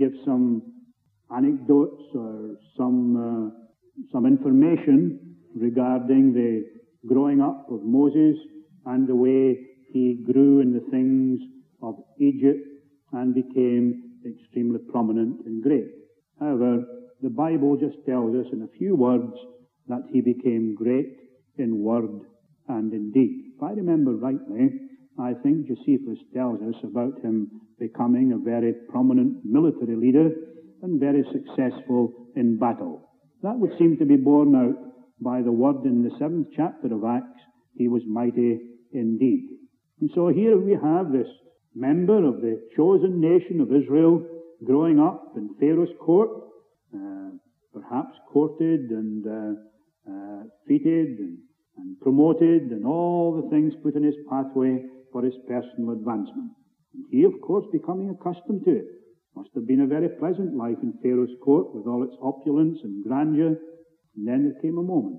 gives some anecdotes or some information regarding the growing up of Moses and the way he grew in the things of Egypt and became extremely prominent and great. However, the Bible just tells us in a few words that he became great in word and in deed. If I remember rightly, I think Josephus tells us about him becoming a very prominent military leader and very successful in battle. That would seem to be borne out by the word in the 7th chapter of Acts, he was mighty indeed. And so here we have this member of the chosen nation of Israel growing up in Pharaoh's court, perhaps courted and feted and promoted and all the things put in his pathway for his personal advancement. And he, of course, becoming accustomed to it. Must have been a very pleasant life in Pharaoh's court with all its opulence and grandeur. And then there came a moment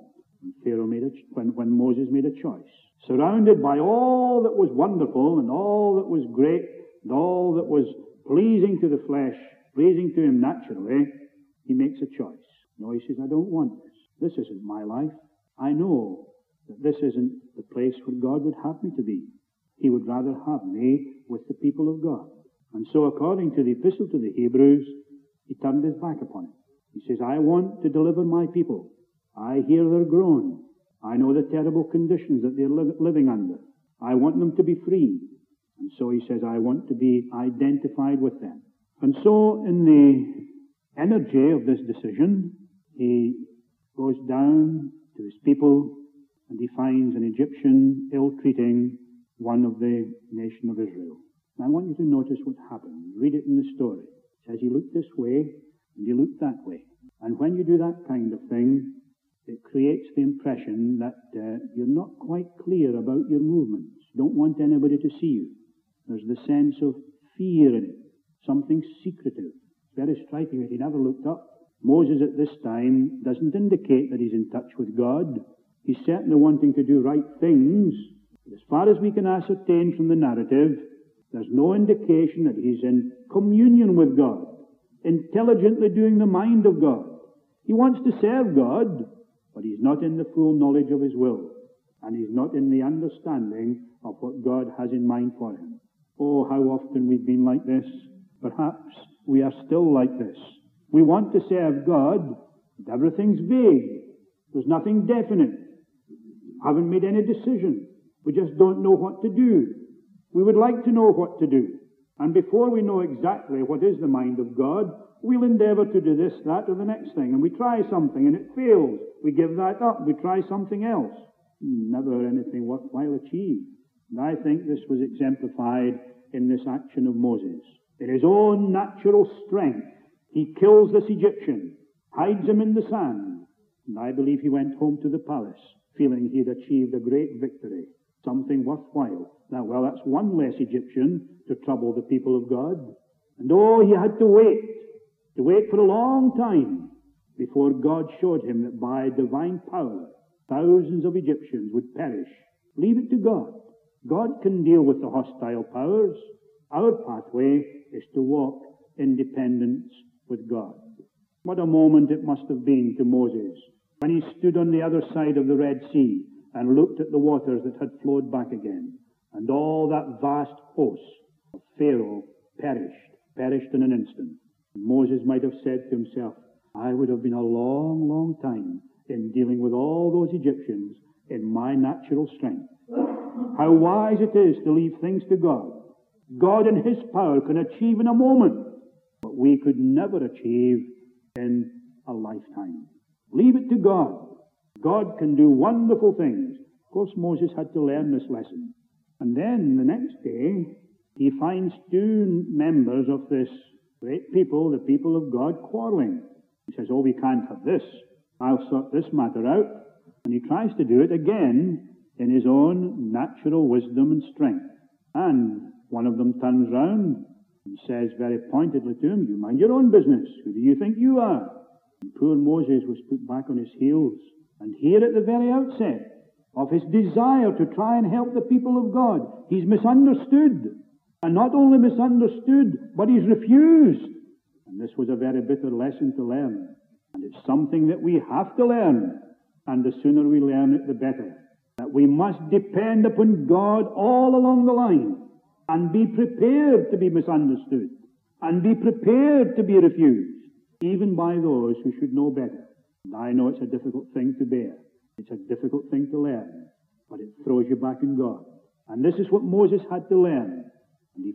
when Moses made a choice. Surrounded by all that was wonderful and all that was great and all that was pleasing to the flesh, pleasing to him naturally, he makes a choice. No, he says, I don't want this. This isn't my life. I know that this isn't the place where God would have me to be. He would rather have me with the people of God. And so according to the epistle to the Hebrews, he turned his back upon it. He says, I want to deliver my people. I hear their groan. I know the terrible conditions that they're living under. I want them to be free. And so he says, I want to be identified with them. And so in the energy of this decision, he goes down to his people and he finds an Egyptian ill-treating one of the nation of Israel. And I want you to notice what happened. Read it in the story. It says he looked this way and he looked that way. And when you do that kind of thing, it creates the impression that you're not quite clear about your movements. You don't want anybody to see you. There's the sense of fear in it, something secretive. It's very striking that he never looked up. Moses at this time doesn't indicate that he's in touch with God. He's certainly wanting to do right things. But as far as we can ascertain from the narrative, there's no indication that he's in communion with God, intelligently doing the mind of God. He wants to serve God, but he's not in the full knowledge of his will, and he's not in the understanding of what God has in mind for him. Oh, how often we've been like this. Perhaps we are still like this. We want to serve God, but everything's vague. There's nothing definite. Haven't made any decision. We just don't know what to do. We would like to know what to do. And before we know exactly what is the mind of God, we'll endeavor to do this, that, or the next thing. And we try something and it fails. We give that up. We try something else. Never anything worthwhile achieved. And I think this was exemplified in this action of Moses. In his own natural strength, he kills this Egyptian, hides him in the sand. And I believe he went home to the palace, feeling he had achieved a great victory, something worthwhile. Now, well, that's one less Egyptian to trouble the people of God. And oh, he had to wait for a long time before God showed him that by divine power, thousands of Egyptians would perish. Leave it to God. God can deal with the hostile powers. Our pathway is to walk in dependence with God. What a moment it must have been to Moses when he stood on the other side of the Red Sea and looked at the waters that had flowed back again, and all that vast host of Pharaoh perished in an instant. Moses might have said to himself, I would have been a long, long time in dealing with all those Egyptians in my natural strength. How wise it is to leave things to God. God in his power can achieve in a moment what we could never achieve in a lifetime. Leave it to God. God can do wonderful things. Of course, Moses had to learn this lesson. And then the next day, he finds two members of this great people, the people of God, quarreling. He says, oh, we can't have this. I'll sort this matter out. And he tries to do it again in his own natural wisdom and strength. And one of them turns round and says very pointedly to him, you mind your own business. Who do you think you are? And poor Moses was put back on his heels. And here at the very outset of his desire to try and help the people of God, he's misunderstood. And not only misunderstood, but he's refused. And was a very bitter lesson to learn. And it's something that we have to learn. And the sooner we learn it, the better. That we must depend upon God all along the line. And be prepared to be misunderstood. And be prepared to be refused. Even by those who should know better. And I know it's a difficult thing to bear. It's a difficult thing to learn. But it throws you back in God. And this is what Moses had to learn. And he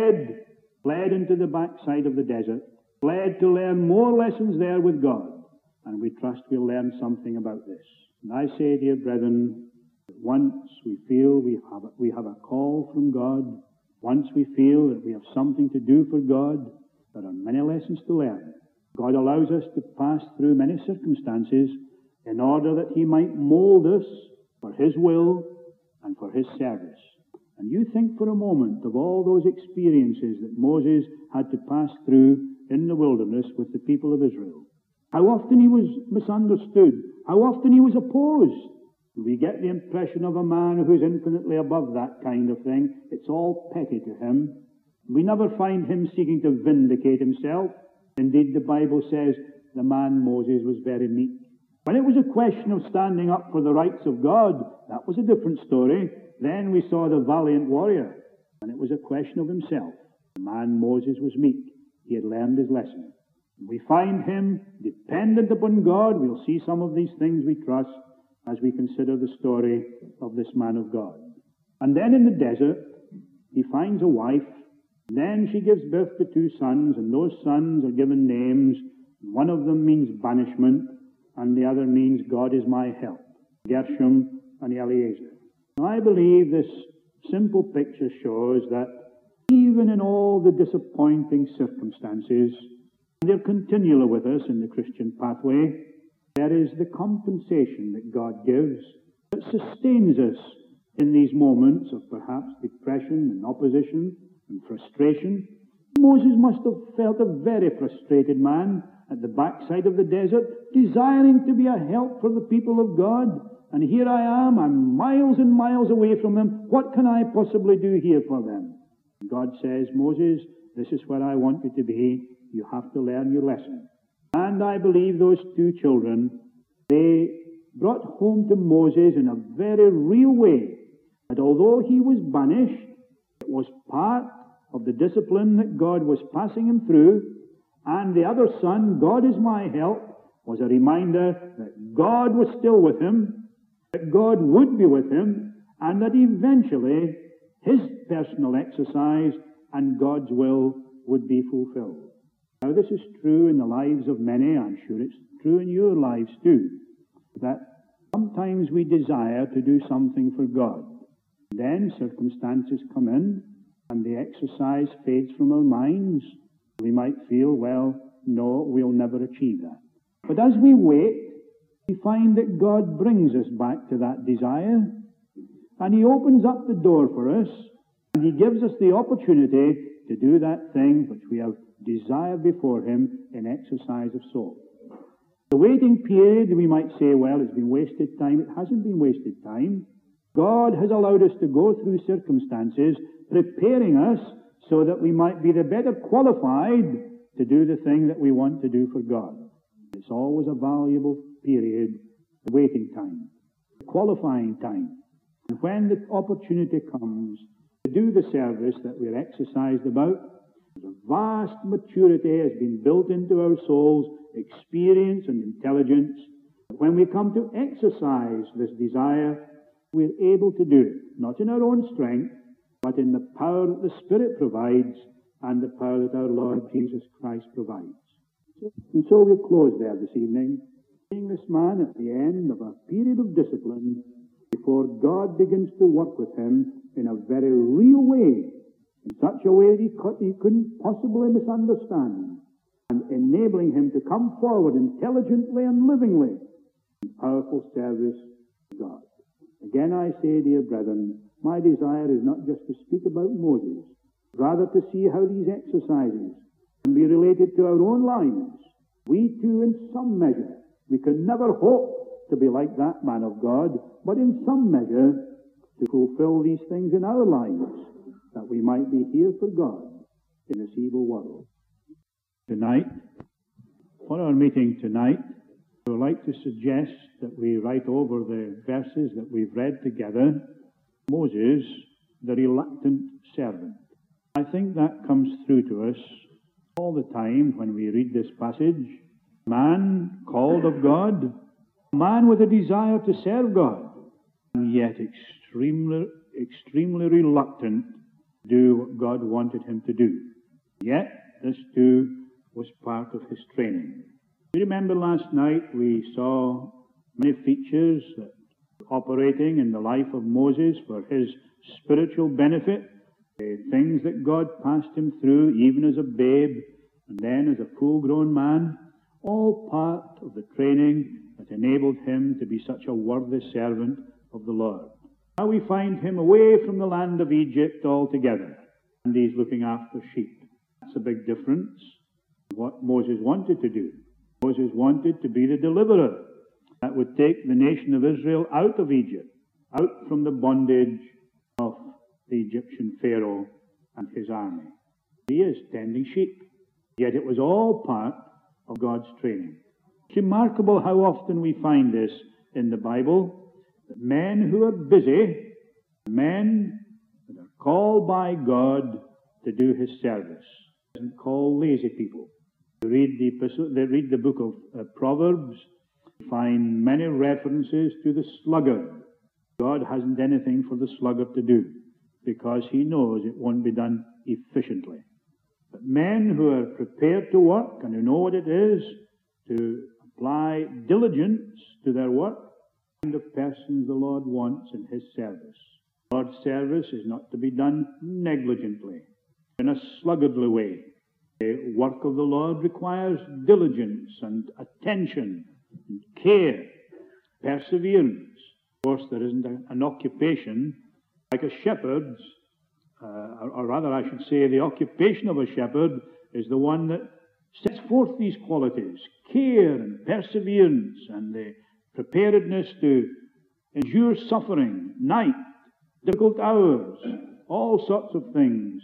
fled into the backside of the desert, fled to learn more lessons there with God. And we trust we'll learn something about this. And I say, dear brethren, that once we feel we have a call from God, once we feel that we have something to do for God, there are many lessons to learn. God allows us to pass through many circumstances in order that He might mold us for His will and for His service. And you think for a moment of all those experiences that Moses had to pass through in the wilderness with the people of Israel. How often he was misunderstood. How often he was opposed. We get the impression of a man who's infinitely above that kind of thing. It's all petty to him. We never find him seeking to vindicate himself. Indeed, the Bible says the man Moses was very meek. When it was a question of standing up for the rights of God, that was a different story. Then we saw the valiant warrior, and it was a question of himself. The man Moses was meek. He had learned his lesson. We find him dependent upon God. We'll see some of these things, we trust, as we consider the story of this man of God. And then in the desert, he finds a wife. Then she gives birth to 2 sons, and those sons are given names. One of them means banishment, and the other means God is my help. Gershom and Eliezer. Now, I believe this simple picture shows that even in all the disappointing circumstances, they're continually with us in the Christian pathway, there is the compensation that God gives that sustains us in these moments of perhaps depression and opposition and frustration. Moses must have felt a very frustrated man at the backside of the desert, desiring to be a help for the people of God. And here I am, I'm miles and miles away from them. What can I possibly do here for them? God says, Moses, this is where I want you to be. You have to learn your lesson. And I believe those 2 children, they brought home to Moses in a very real way that although he was banished, it was part of the discipline that God was passing him through. And the other son, God is my help, was a reminder that God was still with him, that God would be with him, and that eventually his personal exercise and God's will would be fulfilled. Now, this is true in the lives of many. I'm sure it's true in your lives too, that sometimes we desire to do something for God. Then circumstances come in, and the exercise fades from our minds. We might feel, well, no, we'll never achieve that. But as we wait, we find that God brings us back to that desire, and He opens up the door for us, and He gives us the opportunity to do that thing which we have desired before Him in exercise of soul. The waiting period, we might say, well, it's been wasted time. It hasn't been wasted time. God has allowed us to go through circumstances, preparing us so that we might be the better qualified to do the thing that we want to do for God. It's always a valuable period, the waiting time, the qualifying time. And when the opportunity comes to do the service that we're exercised about, a vast maturity has been built into our souls, experience and intelligence. When we come to exercise this desire, we're able to do it, not in our own strength, but in the power that the Spirit provides and the power that our Lord Jesus Christ provides. And so we'll close there this evening, seeing this man at the end of a period of discipline before God begins to work with him in a very real way, in such a way that he couldn't possibly misunderstand, and enabling him to come forward intelligently and livingly in powerful service to God. Again I say, dear brethren, my desire is not just to speak about Moses, rather to see how these exercises can be related to our own lives. We too, in some measure, we can never hope to be like that man of God, but in some measure to fulfill these things in our lives, that we might be here for God in this evil world. Tonight, For our meeting tonight, I would like to suggest that we write over the verses that we've read together. Moses, the reluctant servant. I think that comes through to us all the time when we read this passage. Man called of God, a man with a desire to serve God, and yet extremely reluctant to do what God wanted him to do. Yet, this too was part of his training. You remember last night we saw many features that were operating in the life of Moses for his spiritual benefit, the things that God passed him through even as a babe and then as a full-grown man, all part of the training that enabled him to be such a worthy servant of the Lord. Now we find him away from the land of Egypt altogether, and he's looking after sheep. That's a big difference from what Moses wanted to do. Moses wanted to be the deliverer that would take the nation of Israel out of Egypt, out from the bondage of the Egyptian Pharaoh and his army. He is tending sheep, yet it was all part of God's training. It's remarkable how often we find this in the Bible, that men who are busy, men that are called by God to do his service. He doesn't call lazy people. They read the book of Proverbs, find many references to the sluggard. God hasn't anything for the sluggard to do because he knows it won't be done efficiently. But men who are prepared to work and who know what it is to apply diligence to their work, the kind of persons the Lord wants in his service. God's service is not to be done negligently, in a sluggardly way. The work of the Lord requires diligence and attention and care, perseverance. Of course, there isn't an occupation like a shepherd's, or rather I should say the occupation of a shepherd is the one that sets forth these qualities, care and perseverance and the preparedness to endure suffering, night, difficult hours, all sorts of things,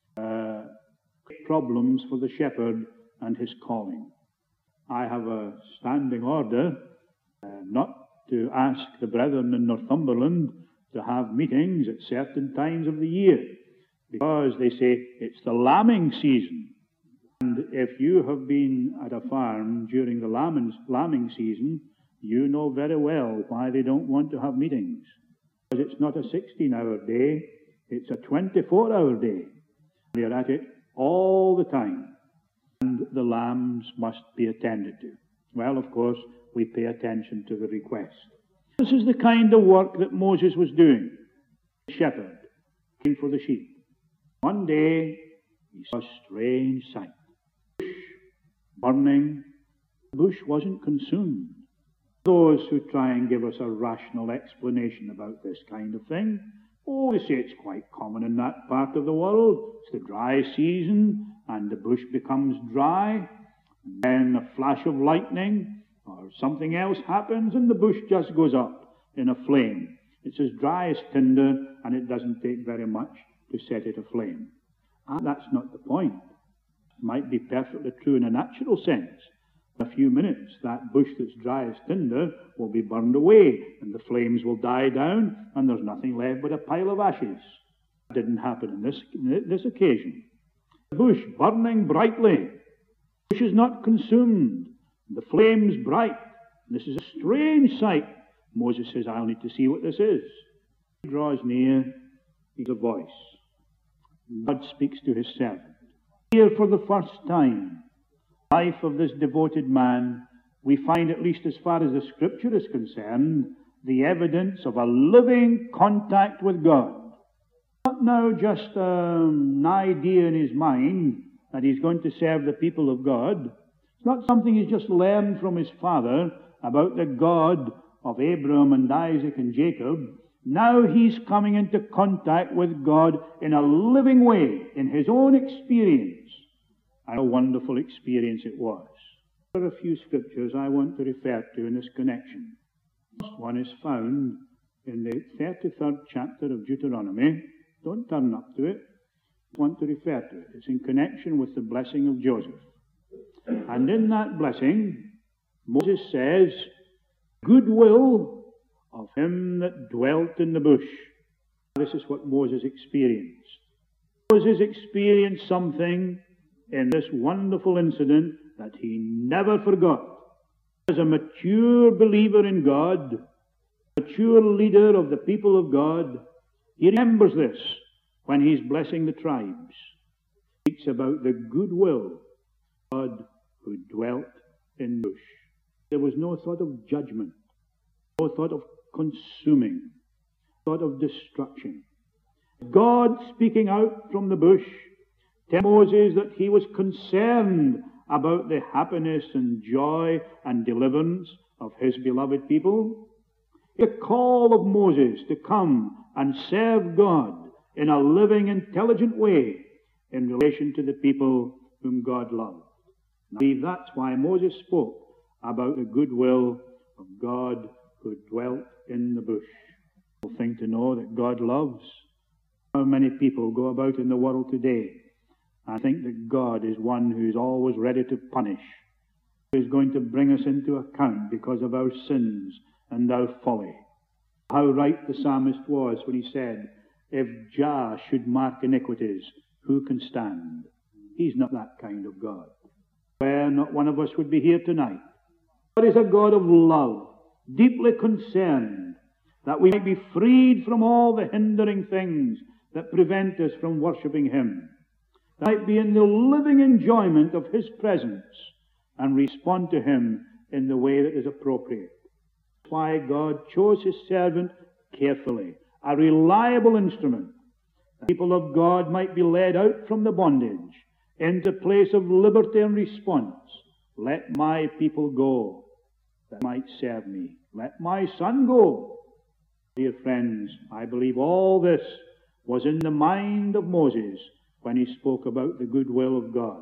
problems for the shepherd and his calling. I have a standing order not to ask the brethren in Northumberland to have meetings at certain times of the year, because they say it's the lambing season. And if you have been at a farm during the lambing season, you know very well why they don't want to have meetings. Because it's not a 16-hour day, it's a 24-hour day. They're at it all the time. And the lambs must be attended to. Well, of course, we pay attention to the request. This is the kind of work that Moses was doing. The shepherd, looking for the sheep. One day, he saw a strange sight. The bush burning. The bush wasn't consumed. Those who try and give us a rational explanation about this kind of thing, they say it's quite common in that part of the world. It's the dry season, and the bush becomes dry, and then a flash of lightning or something else happens, and the bush just goes up in a flame. It's as dry as tinder, and it doesn't take very much to set it aflame. And that's not the point. It might be perfectly true in a natural sense. In a few minutes, that bush that's dry as tinder will be burned away, and the flames will die down, and there's nothing left but a pile of ashes. That didn't happen in this occasion. The bush burning brightly. The bush is not consumed. The flame's bright. This is a strange sight. Moses says, I'll need to see what this is. He draws near. He's a voice. God speaks to his servant. Here for the first time, life of this devoted man, we find, at least as far as the Scripture is concerned, the evidence of a living contact with God. Not now just an idea in his mind that he's going to serve the people of God. It's not something he's just learned from his father about the God of Abraham and Isaac and Jacob. Now he's coming into contact with God in a living way, in his own experience. And a wonderful experience it was. There are a few scriptures I want to refer to in this connection. The first one is found in the 33rd chapter of Deuteronomy. Don't turn up to it. I want to refer to it. It's in connection with the blessing of Joseph. And in that blessing, Moses says, goodwill of him that dwelt in the bush. This is what Moses experienced. Moses experienced something in this wonderful incident that he never forgot. As a mature believer in God, mature leader of the people of God, he remembers this when he's blessing the tribes. He speaks about the goodwill of God who dwelt in the bush. There was no thought of judgment, no thought of consuming, no thought of destruction. God speaking out from the bush tells Moses that he was concerned about the happiness and joy and deliverance of his beloved people. The call of Moses to come and serve God in a living, intelligent way in relation to the people whom God loved. I believe that's why Moses spoke about the goodwill of God who dwelt in the bush. A thing to know that God loves. How many people go about in the world today and think that God is one who's always ready to punish, who is going to bring us into account because of our sins and our folly. How right the psalmist was when he said, if Jah should mark iniquities, who can stand? He's not that kind of God. Well, not one of us would be here tonight. God is a God of love, deeply concerned that we might be freed from all the hindering things that prevent us from worshipping Him. That might be in the living enjoyment of His presence and respond to Him in the way that is appropriate. That's why God chose His servant carefully, a reliable instrument. The people of God might be led out from the bondage into a place of liberty and response. Let my people go that might serve me. Let my son go. Dear friends, I believe all this was in the mind of Moses when he spoke about the goodwill of God.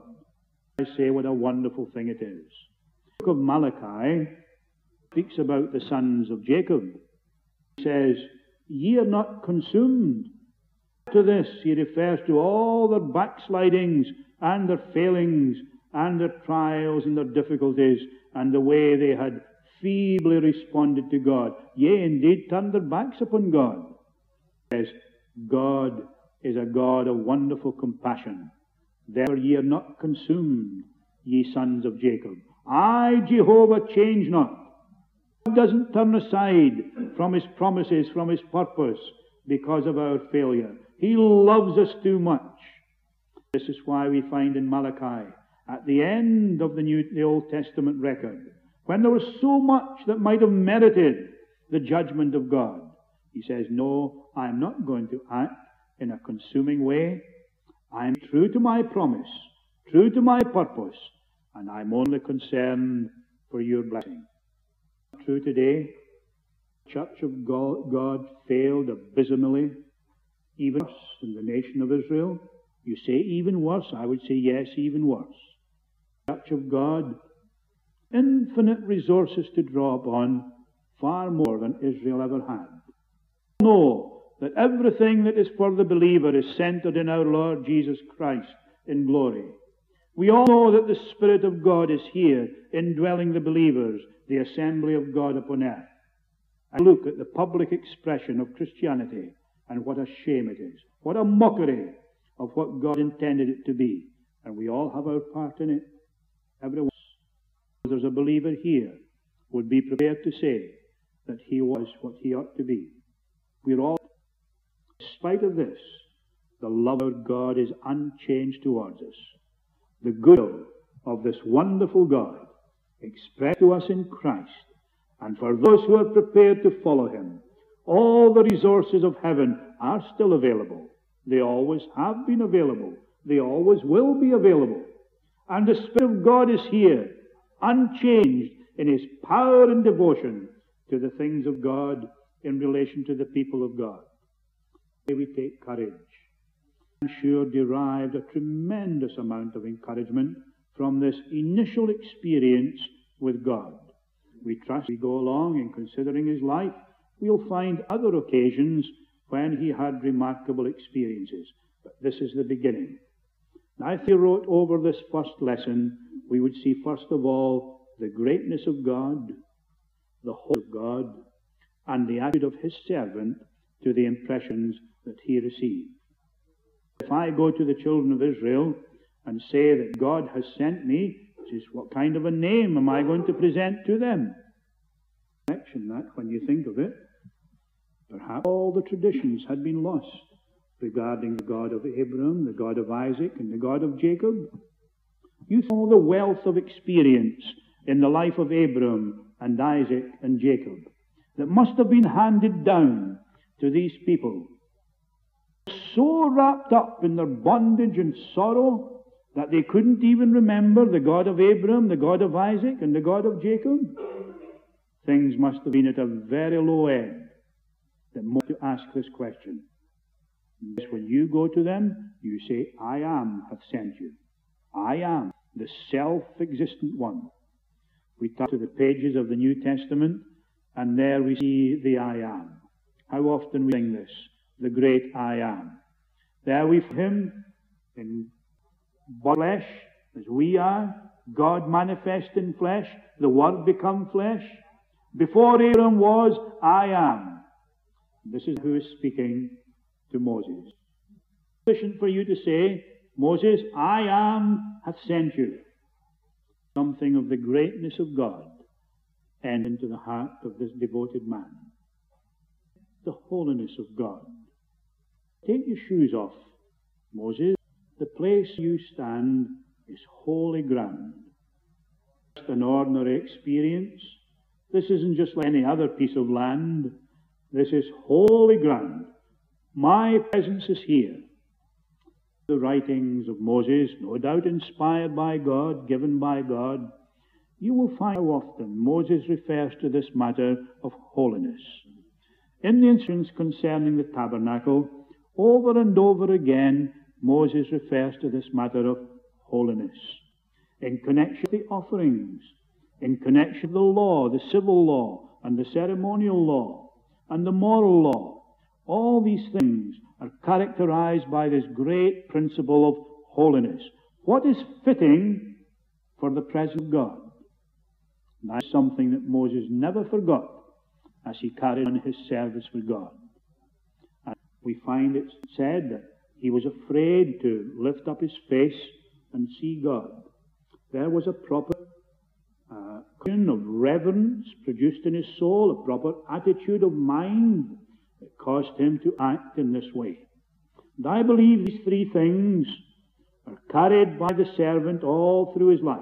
I say what a wonderful thing it is. The book of Malachi speaks about the sons of Jacob. He says, ye are not consumed. To this he refers to all their backslidings and their failings and their trials and their difficulties and the way they had feebly responded to God. Yea, indeed, turned their backs upon God. He says, God is a God of wonderful compassion. Therefore ye are not consumed, ye sons of Jacob. I, Jehovah, change not. God doesn't turn aside from His promises, from His purpose, because of our failure. He loves us too much. This is why we find in Malachi, at the end of the Old Testament record, when there was so much that might have merited the judgment of God, He says, no, I'm not going to act in a consuming way. I'm true to my promise, true to my purpose, and I'm only concerned for your blessing. True today, the Church of God failed abysmally, even worse in the nation of Israel. You say even worse, I would say yes, even worse. The Church of God, infinite resources to draw upon, far more than Israel ever had. Know that everything that is for the believer is centered in our Lord Jesus Christ in glory. We all know that the Spirit of God is here, indwelling the believers, the assembly of God upon earth. And look at the public expression of Christianity, and what a shame it is. What a mockery of what God intended it to be. And we all have our part in it. Everyone, there's a believer here, would be prepared to say that he was what he ought to be. We're all, in spite of this, the love of God is unchanged towards us. The goodwill of this wonderful God expressed to us in Christ, and for those who are prepared to follow Him, all the resources of heaven are still available. They always have been available. They always will be available. And the Spirit of God is here, unchanged in His power and devotion to the things of God in relation to the people of God. May we take courage. I'm sure derived a tremendous amount of encouragement from this initial experience with God. We trust we go along in considering His life, we'll find other occasions when He had remarkable experiences. But this is the beginning. Now, if you wrote over this first lesson we would see first of all the greatness of God, the whole of God, and the attitude of his servant to the impressions that he received. If I go to the children of Israel and say that God has sent me, what kind of a name am I going to present to them? That when you think of it, perhaps all the traditions had been lost regarding the God of Abraham, the God of Isaac, and the God of Jacob. You saw the wealth of experience in the life of Abraham and Isaac and Jacob that must have been handed down to these people, so wrapped up in their bondage and sorrow that they couldn't even remember the God of Abraham, the God of Isaac, and the God of Jacob. Things must have been at a very low end that most to ask this question. Yes, when you go to them, you say, I am hath sent you. I am the self-existent one. We turn to the pages of the New Testament, and there we see the I am. How often we sing this, the great I am. There we find him in flesh, as we are, God manifest in flesh, the Word become flesh. Before Abraham was, I am. This is who is speaking to Moses. Sufficient for you to say, Moses, I am hath sent you. Something of the greatness of God and into the heart of this devoted man. The holiness of God. Take your shoes off, Moses. The place you stand is holy ground. Just an ordinary experience. This isn't just like any other piece of land. This is holy ground. My presence is here. The writings of Moses, no doubt inspired by God, given by God, you will find how often Moses refers to this matter of holiness. In the instructions concerning the tabernacle, over and over again, Moses refers to this matter of holiness. In connection with the offerings, in connection with the law, the civil law, and the ceremonial law, and the moral law, all these things are characterized by this great principle of holiness. What is fitting for the presence of God? That's something that Moses never forgot as he carried on his service with God. And we find it said that he was afraid to lift up his face and see God. There was a proper of reverence produced in his soul, a proper attitude of mind that caused him to act in this way. And I believe these three things are carried by the servant all through his life.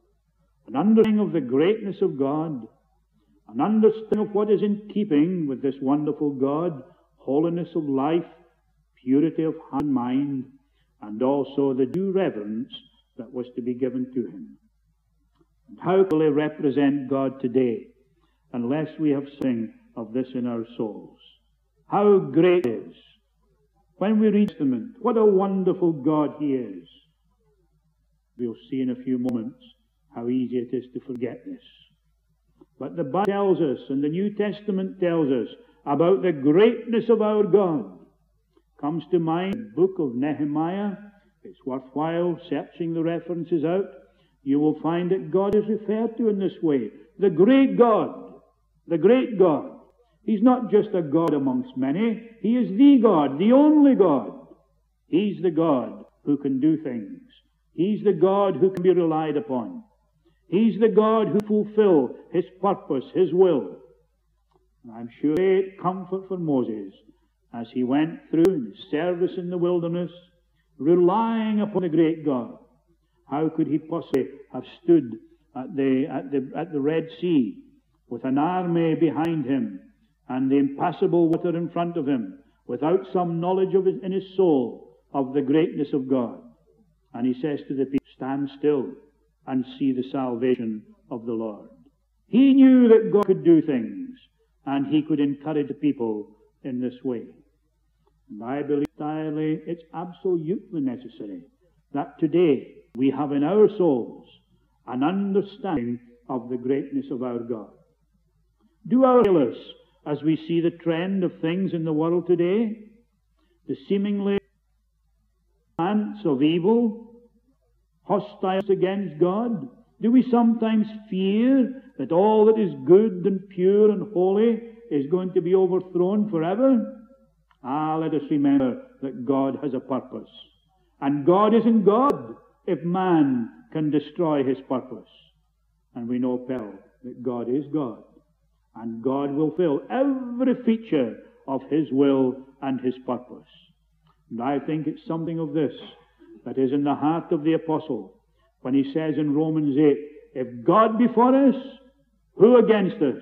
An understanding of the greatness of God, an understanding of what is in keeping with this wonderful God, holiness of life, purity of heart and mind, and also the due reverence that was to be given to him. And how can we represent God today unless we have something of this in our souls? How great it is. When we read the Testament, what a wonderful God he is. We'll see in a few moments how easy it is to forget this. But the Bible tells us, and the New Testament tells us, about the greatness of our God. Comes to mind the book of Nehemiah. It's worthwhile searching the references out. You will find that God is referred to in this way. The great God. The great God. He's not just a God amongst many. He is the God, the only God. He's the God who can do things. He's the God who can be relied upon. He's the God who fulfills his purpose, his will. And I'm sure great comfort for Moses as he went through his service in the wilderness, relying upon the great God. How could he possibly have stood at the Red Sea with an army behind him and the impassable water in front of him without some knowledge in his soul of the greatness of God? And he says to the people, stand still and see the salvation of the Lord. He knew that God could do things, and he could encourage the people in this way. And I believe entirely it's absolutely necessary that today we have in our souls an understanding of the greatness of our God. Do our healers, as we see the trend of things in the world today, the seemingly ants of evil, hostile against God, Do we sometimes fear that all that is good and pure and holy is going to be overthrown forever? Let us remember that God has a purpose. And God isn't God if man can destroy his purpose. And we know well that God is God. And God will fill every feature of his will and his purpose. And I think it's something of this that is in the heart of the apostle when he says in Romans 8, if God be for us, who against us?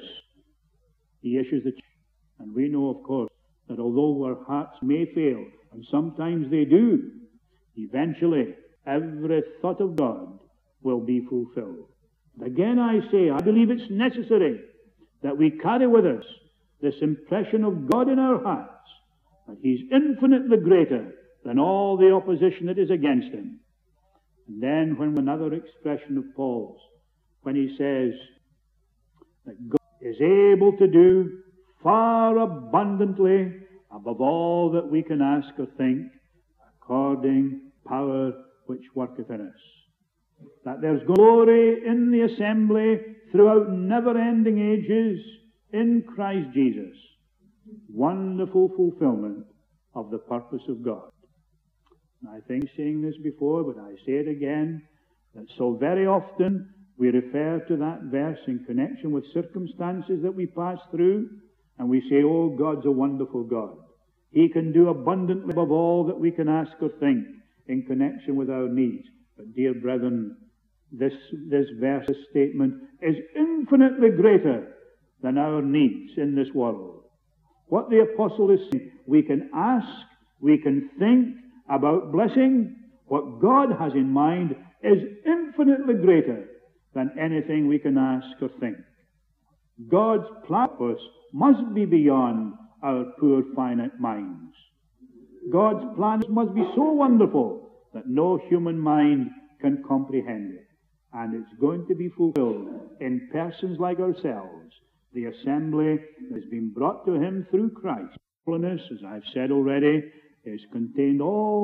He issues the charge. And we know, of course, that although our hearts may fail, and sometimes they do, eventually every thought of God will be fulfilled. And again I say, I believe it's necessary that we carry with us this impression of God in our hearts, that he's infinitely greater than all the opposition that is against him. And then when another expression of Paul's, when he says that God is able to do far abundantly above all that we can ask or think, according to the power which worketh in us. That there's glory in the assembly throughout never-ending ages in Christ Jesus. Wonderful fulfillment of the purpose of God. And I think I'm saying this before, but I say it again, that so very often we refer to that verse in connection with circumstances that we pass through, and we say, oh, God's a wonderful God. He can do abundantly above all that we can ask or think in connection with our needs. But dear brethren, this verse, this statement, is infinitely greater than our needs in this world. What the apostle is saying, we can ask, we can think about blessing. What God has in mind is infinitely greater than anything we can ask or think. God's purpose must be beyond our poor finite minds. God's plans must be so wonderful that no human mind can comprehend it. And it's going to be fulfilled in persons like ourselves, the assembly that has been brought to him through Christ. Holiness, as I've said already, is contained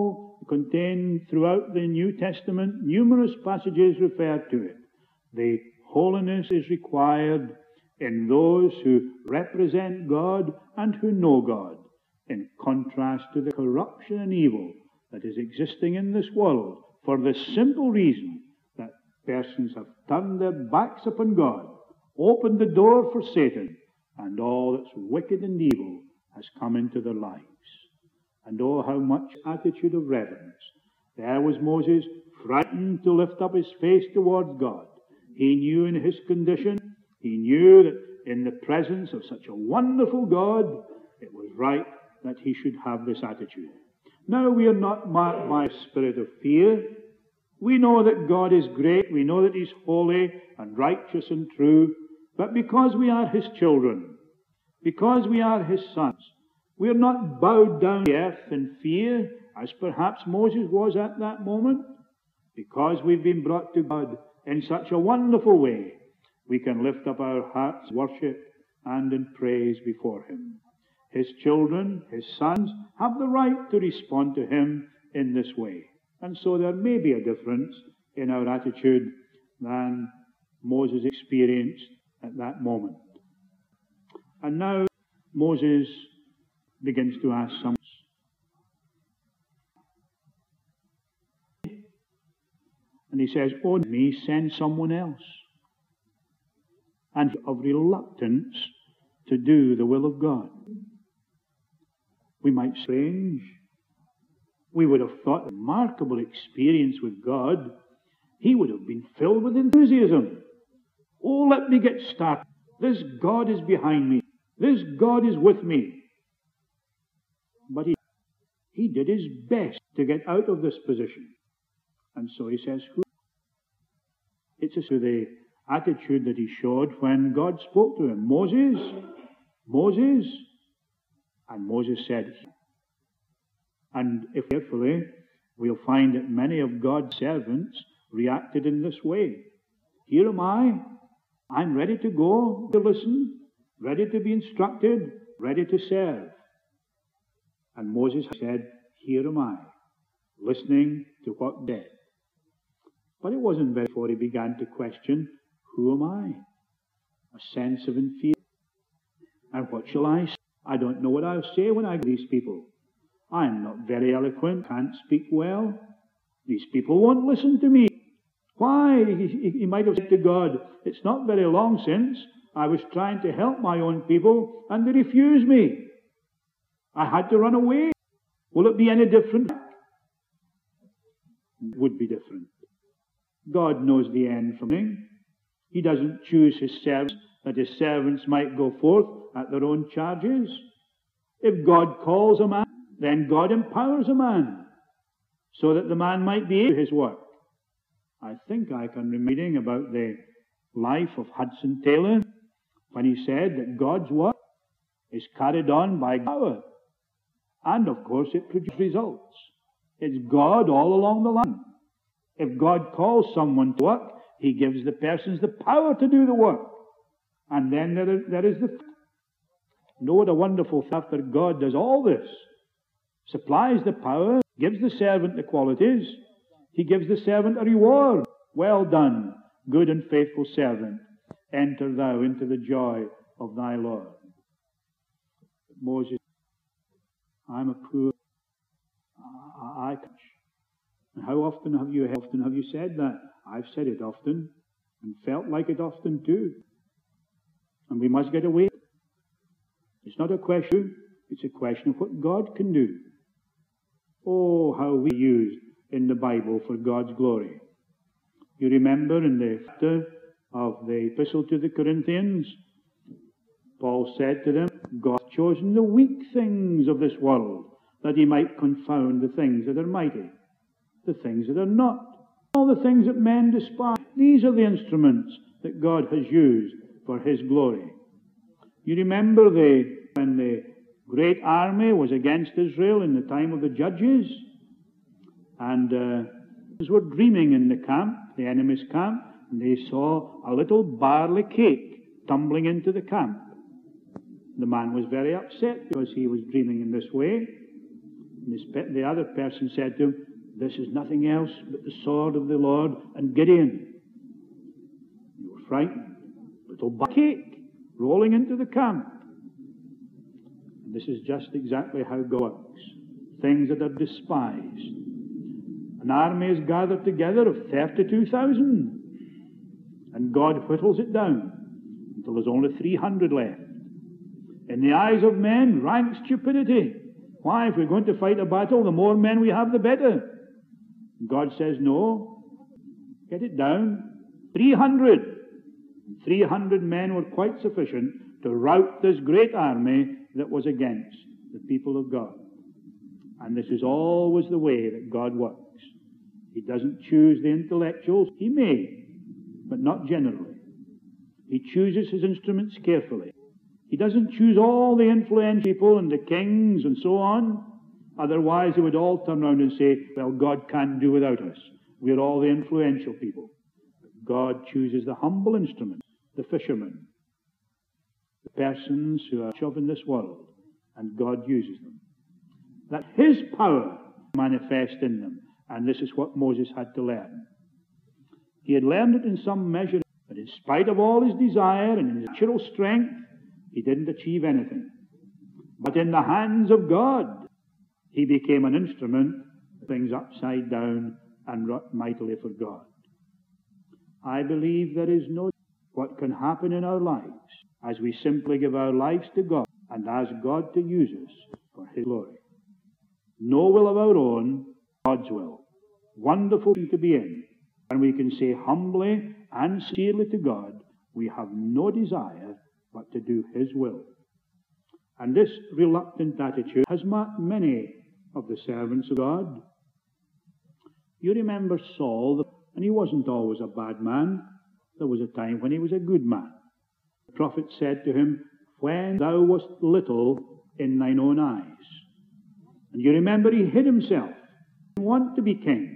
throughout the New Testament. Numerous passages refer to it. The holiness is required in those who represent God and who know God, in contrast to the corruption and evil that is existing in this world, for the simple reason that persons have turned their backs upon God, opened the door for Satan, and all that's wicked and evil has come into their lives. And oh, how much attitude of reverence. There was Moses, frightened to lift up his face towards God. He knew in his condition, he knew that in the presence of such a wonderful God, it was right that he should have this attitude. Now, we are not marked by a spirit of fear. We know that God is great. We know that he's holy and righteous and true. But because we are his children, because we are his sons, we are not bowed down to the earth in fear, as perhaps Moses was at that moment. Because we've been brought to God in such a wonderful way, we can lift up our hearts in worship and in praise before him. His children, his sons, have the right to respond to him in this way. And so there may be a difference in our attitude than Moses experienced at that moment. And now Moses begins to ask some. And he says, oh, me, send someone else. And of reluctance to do the will of God. We might say, strange. We would have thought a remarkable experience with God. He would have been filled with enthusiasm. Oh, let me get started. This God is behind me. This God is with me. But he did his best to get out of this position. And so he says, who? It's to the attitude that he showed when God spoke to him. Moses, Moses. And Moses said, and if carefully, we'll find that many of God's servants reacted in this way. Here am I. I'm ready to go to listen, ready to be instructed, ready to serve. And Moses said, here am I, listening to what dead. But it wasn't very before he began to question, who am I? A sense of inferiority. And what shall I say? I don't know what I'll say when I get these people. I'm not very eloquent, can't speak well. These people won't listen to me. Why? He might have said to God, it's not very long since I was trying to help my own people and they refused me. I had to run away. Will it be any different? It would be different. God knows the end from the beginning. He doesn't choose his servants that his servants might go forth at their own charges. If God calls a man, then God empowers a man so that the man might be able to do his work. I think I can remember reading about the life of Hudson Taylor when he said that God's work is carried on by power. And of course it produces results. It's God all along the line. If God calls someone to work, he gives the persons the power to do the work. And then there is the... Know what a wonderful thing after God does all this. Supplies the power, gives the servant the qualities, he gives the servant a reward. Well done, good and faithful servant. Enter thou into the joy of thy Lord. Moses, I'm a poor... I catch. And how often have you said that? I've said it often and felt like it often too. And we must get away. It's not a question, it's a question of what God can do. Oh, how we used in the Bible for God's glory. You remember in the chapter of the Epistle to the Corinthians, Paul said to them, God has chosen the weak things of this world, that he might confound the things that are mighty, the things that are not, all the things that men despise. These are the instruments that God has used for his glory. You remember when the great army was against Israel in the time of the judges, and they were dreaming in the camp, the enemy's camp, and they saw a little barley cake tumbling into the camp. The man was very upset because he was dreaming in this way. And the other person said to him, this is nothing else but the sword of the Lord and Gideon. You were frightened. Little barley cake rolling into the camp. And this is just exactly how God works. Things that are despised. An army is gathered together of 32,000. And God whittles it down until there's only 300 left. In the eyes of men, rank stupidity. Why? If we're going to fight a battle, the more men we have, the better. God says, no. Get it down. 300. 300 men were quite sufficient to rout this great army that was against the people of God. And this is always the way that God works. He doesn't choose the intellectuals. He may, but not generally. He chooses his instruments carefully. He doesn't choose all the influential people and the kings and so on. Otherwise, they would all turn around and say, well, God can't do without us. We're all the influential people. But God chooses the humble instruments, the fishermen, the persons who are in this world, and God uses them. That his power manifests in them. And this is what Moses had to learn. He had learned it in some measure, but in spite of all his desire and his natural strength, he didn't achieve anything. But in the hands of God, he became an instrument, things upside down and wrought mightily for God. I believe there is no what can happen in our lives as we simply give our lives to God and ask God to use us for his glory. No will of our own, God's will. Wonderful thing to be in. And we can say humbly and sincerely to God, we have no desire but to do his will. And this reluctant attitude has marked many of the servants of God. You remember Saul, and he wasn't always a bad man. There was a time when he was a good man. The prophet said to him, when thou wast little in thine own eyes. And you remember he hid himself. He didn't want to be king.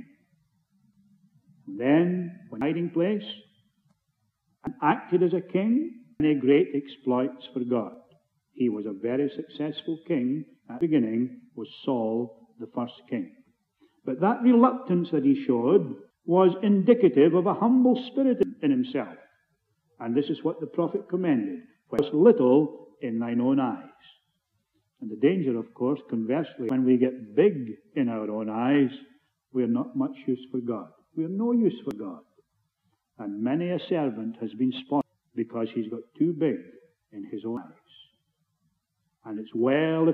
Then, when hiding place, and acted as a king, many great exploits for God. He was a very successful king. At the beginning was Saul, the first king. But that reluctance that he showed was indicative of a humble spirit in himself. And this is what the prophet commended. Was little in thine own eyes. And the danger, of course, conversely, when we get big in our own eyes, we're not much use for God. We're no use for God. And many a servant has been spoiled because he's got too big in his own eyes. And it's well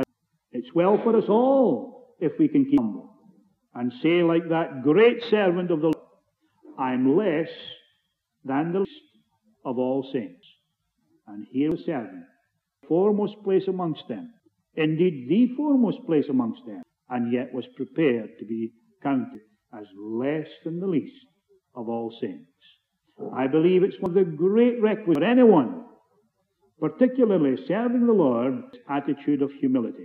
for us all if we can keep humble and say like that great servant of the Lord, I'm less than the least of all saints. And here was servant, foremost place amongst them, indeed the foremost place amongst them, and yet was prepared to be counted as less than the least of all saints. I believe it's one of the great requisites for anyone, particularly serving the Lord, attitude of humility.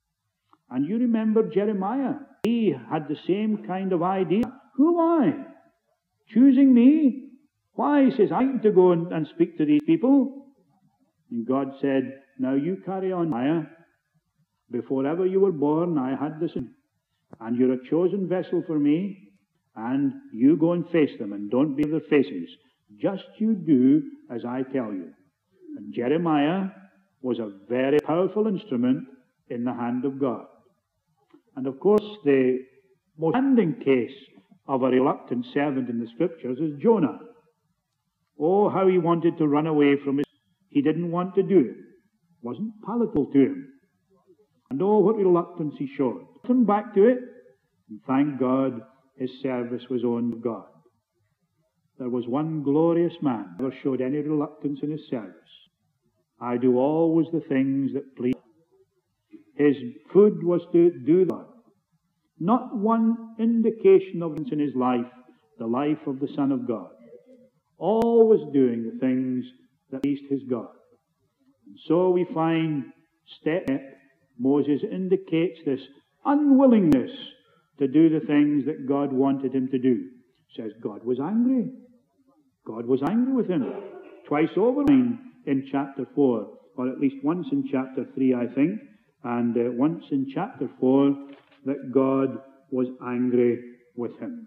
And you remember Jeremiah. He had the same kind of idea. Who am I? Choosing me? Why? He says, I need to go and speak to these people. And God said, now you carry on, Jeremiah. Before ever you were born, I had this. And you're a chosen vessel for me. And you go and face them and don't be their faces. Just you do as I tell you. And Jeremiah was a very powerful instrument in the hand of God. And of course, the most standing case of a reluctant servant in the Scriptures is Jonah. Oh, how he wanted to run away from his. He didn't want to do it. It wasn't palatable to him. And oh, what reluctance he showed. Come back to it, and thank God his service was owned of God. There was one glorious man who never showed any reluctance in his service. I do always the things that please. His food was to do that. Not one indication of in his life, the life of the Son of God. Always doing the things that pleased his God. And so we find step Moses indicates this unwillingness to do the things that God wanted him to do. He says God was angry. God was angry with him. Twice over in chapter 4, or at least once in chapter 3, I think, and once in chapter 4, that God was angry with him.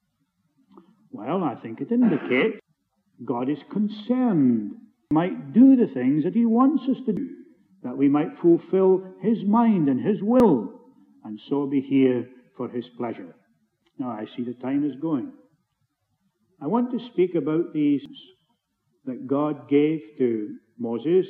Well, I think it indicates God is concerned we might do the things that he wants us to do, that we might fulfill his mind and his will, and so be here for his pleasure. Now, I see the time is going. I want to speak about these that God gave to Moses.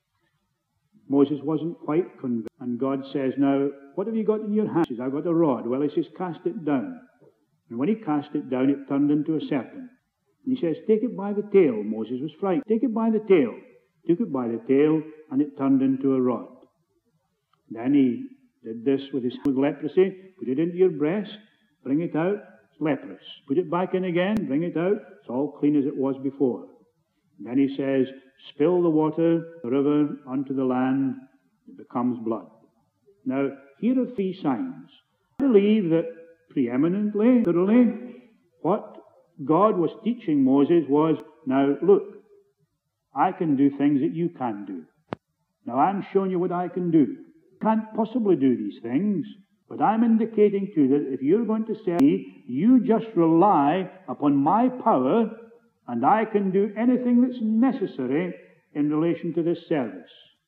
Moses wasn't quite convinced, and God says, now, what have you got in your hand? He says, I've got a rod. Well, he says, cast it down. And when he cast it down, it turned into a serpent. And he says, take it by the tail. Moses was frightened. Take it by the tail. Took it by the tail, and it turned into a rod. Then he did this with leprosy. Put it into your breast, bring it out, it's leprous. Put it back in again, bring it out, it's all clean as it was before. And then he says, spill the water, the river, onto the land, it becomes blood. Now, here are three signs. I believe that preeminently, thoroughly, what God was teaching Moses was, now look, I can do things that you can't do. Now I'm showing you what I can do. You can't possibly do these things, but I'm indicating to you that if you're going to serve me, you just rely upon my power, and I can do anything that's necessary in relation to this service.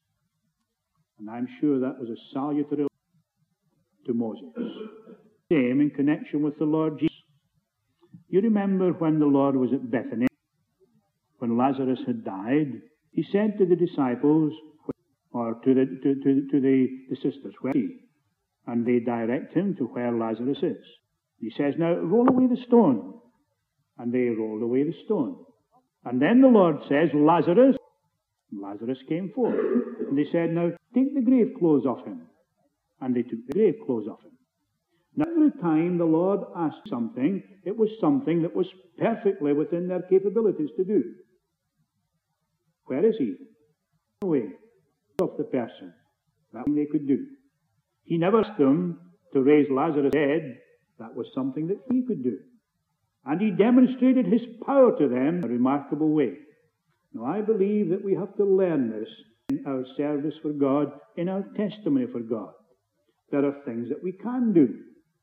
And I'm sure that was a salutary to Moses. Same in connection with the Lord Jesus. You remember when the Lord was at Bethany, when Lazarus had died, he said to the disciples, or to the sisters, where is he? And they direct him to where Lazarus is. He says, now roll away the stone. And they rolled away the stone. And then the Lord says, Lazarus. Lazarus came forth. And they said, now take the grave clothes off him. And they took the grave clothes off him. Now, every time the Lord asked something, it was something that was perfectly within their capabilities to do. Where is he? Away off the person. That they could do. He never asked them to raise Lazarus dead. That was something that he could do. And he demonstrated his power to them in a remarkable way. Now, I believe that we have to learn this in our service for God, in our testimony for God. There are things that we can do.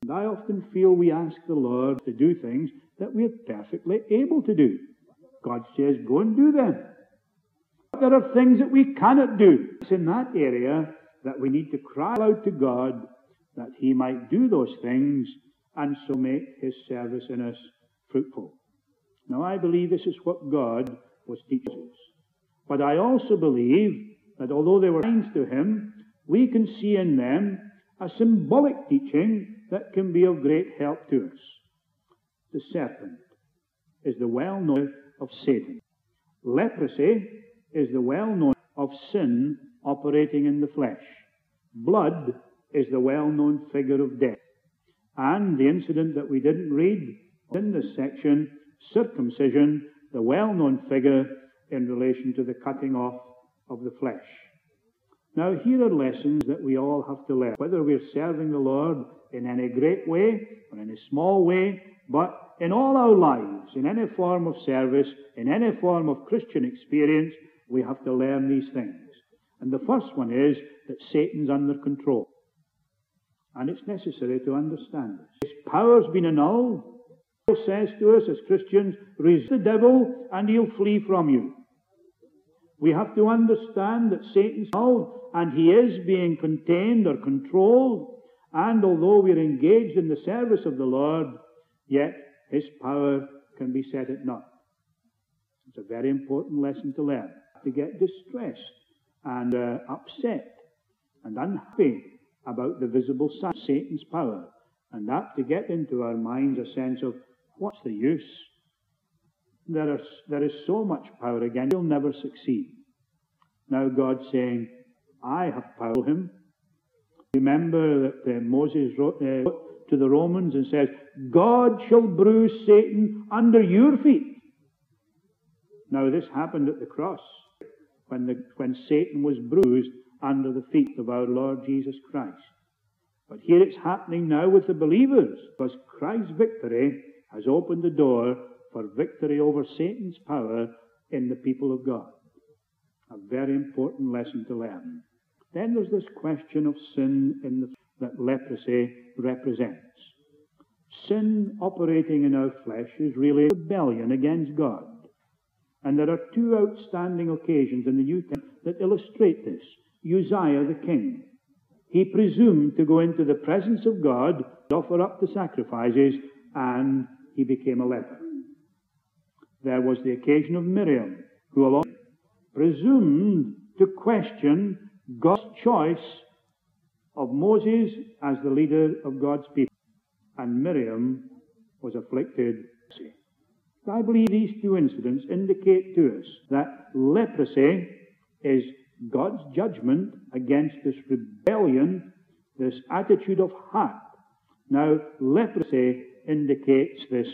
And I often feel we ask the Lord to do things that we're perfectly able to do. God says, go and do them. But there are things that we cannot do. It's in that area that we need to cry out to God that He might do those things and so make His service in us fruitful. Now, I believe this is what God was teaching us. But I also believe that although they were signs to Him, we can see in them a symbolic teaching that can be of great help to us. The serpent is the well-known of Satan. Leprosy is the well-known of sin operating in the flesh. Blood is the well-known figure of death. And the incident that we didn't read in this section, circumcision, the well-known figure in relation to the cutting off of the flesh. Now, here are lessons that we all have to learn, whether we're serving the Lord in any great way or in a small way, but in all our lives, in any form of service, in any form of Christian experience, we have to learn these things. And the first one is that Satan's under control. And it's necessary to understand this. His power's been annulled. The Bible says to us as Christians, resist the devil and he'll flee from you. We have to understand that Satan's annulled and he is being contained or controlled. And although we're engaged in the service of the Lord, yet his power can be set at naught. It's a very important lesson to learn. To get distressed and upset and unhappy about the visible sign of Satan's power, and that to get into our minds a sense of, what's the use? There is so much power again, he'll never succeed. Now God's saying, I have power over him. Remember that Moses wrote to the Romans and says, God shall bruise Satan under your feet. Now this happened at the cross, when Satan was bruised under the feet of our Lord Jesus Christ. But here it's happening now with the believers, because Christ's victory has opened the door for victory over Satan's power in the people of God. A very important lesson to learn. Then there's this question of sin that leprosy represents. Sin operating in our flesh is really rebellion against God. And there are two outstanding occasions in the New Testament that illustrate this. Uzziah the king. He presumed to go into the presence of God, offer up the sacrifices, and he became a leper. There was the occasion of Miriam, who alone presumed to question God's choice of Moses as the leader of God's people. And Miriam was afflicted. I believe these two incidents indicate to us that leprosy is God's judgment against this rebellion, this attitude of heart. Now, leprosy indicates this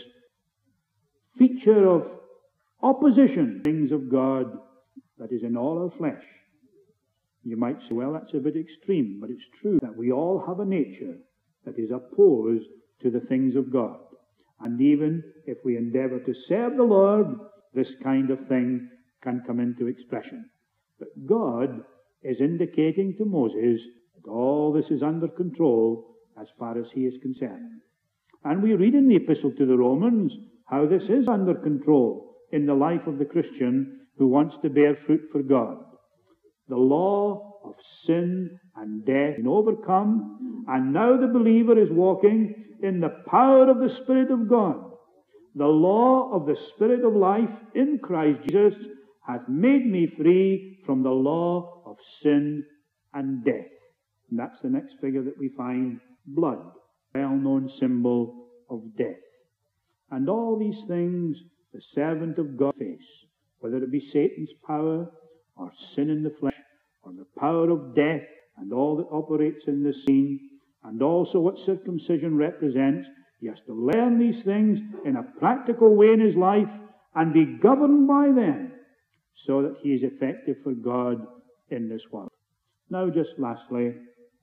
feature of opposition to things of God that is in all our flesh. You might say, well, that's a bit extreme, but it's true that we all have a nature that is opposed to the things of God. And even if we endeavor to serve the Lord, this kind of thing can come into expression. But God is indicating to Moses that all this is under control as far as he is concerned. And we read in the Epistle to the Romans how this is under control in the life of the Christian who wants to bear fruit for God. The law of sin and death is overcome, and now the believer is walking in the power of the Spirit of God. The law of the Spirit of life in Christ Jesus hath made me free from the law of sin and death. And that's the next figure that we find, blood, well-known symbol of death. And all these things the servant of God face, whether it be Satan's power or sin in the flesh or the power of death and all that operates in the scene, and also what circumcision represents. He has to learn these things in a practical way in his life and be governed by them so that he is effective for God in this world. Now, just lastly,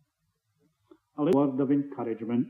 a little word of encouragement.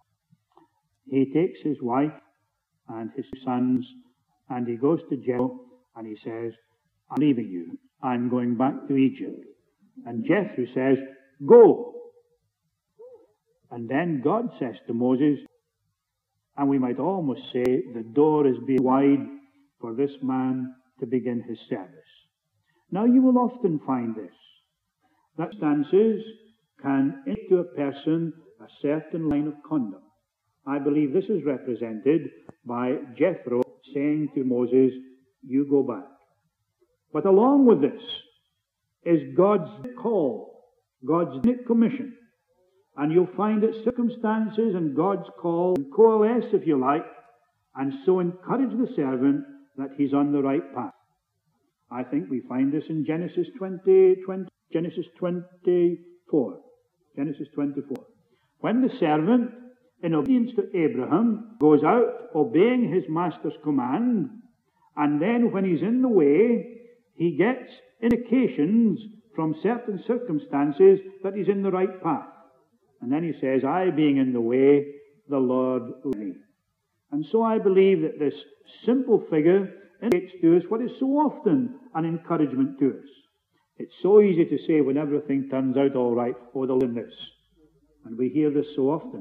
He takes his wife and his sons and he goes to Jethro and he says, I'm leaving you. I'm going back to Egypt. And Jethro says, go. And then God says to Moses, and we might almost say the door is being wide for this man to begin his service. Now you will often find this, that circumstances can indicate to a person a certain line of conduct. I believe this is represented by Jethro saying to Moses, you go back. But along with this is God's call, God's commission. And you'll find that circumstances and God's call coalesce, if you like, and so encourage the servant that he's on the right path. I think we find this in Genesis 24. Genesis 24. When the servant, in obedience to Abraham, goes out obeying his master's command, and then when he's in the way, he gets indications from certain circumstances that he's in the right path. And then he says, I being in the way, the Lord led me. And so I believe that this simple figure indicates to us what is so often an encouragement to us. It's so easy to say when everything turns out all right, oh, they'll learn this. And we hear this so often.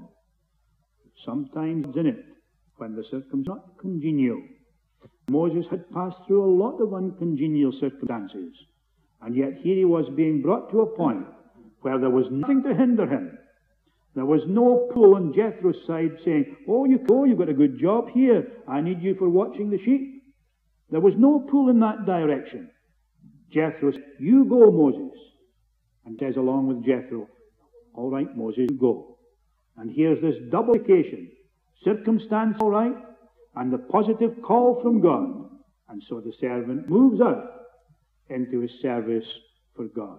Sometimes in it, when the circumstances are not congenial. Moses had passed through a lot of uncongenial circumstances. And yet here he was being brought to a point where there was nothing to hinder him. There was no pull on Jethro's side saying, oh, you've got a good job here. I need you for watching the sheep. There was no pull in that direction. Jethro said, you go, Moses. And says along with Jethro, all right, Moses, you go. And here's this double occasion. Circumstance all right, and the positive call from God. And so the servant moves out into his service for God.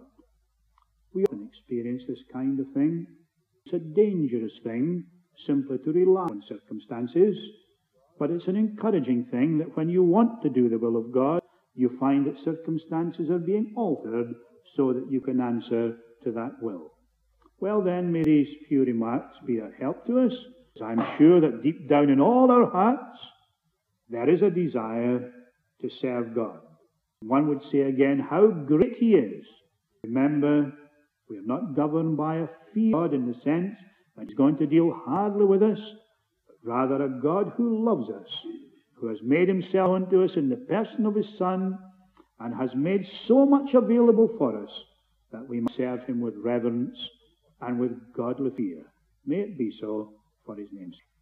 We often experience this kind of thing. It's a dangerous thing simply to rely on circumstances, but it's an encouraging thing that when you want to do the will of God, you find that circumstances are being altered so that you can answer to that will. Well then, may these few remarks be a help to us, as I'm sure that deep down in all our hearts, there is a desire to serve God. One would say again, how great He is. Remember, we are not governed by a fear of God in the sense that He's going to deal hardly with us, but rather a God who loves us, who has made Himself unto us in the person of His Son, and has made so much available for us that we must serve Him with reverence and with godly fear. May it be so for His name's sake.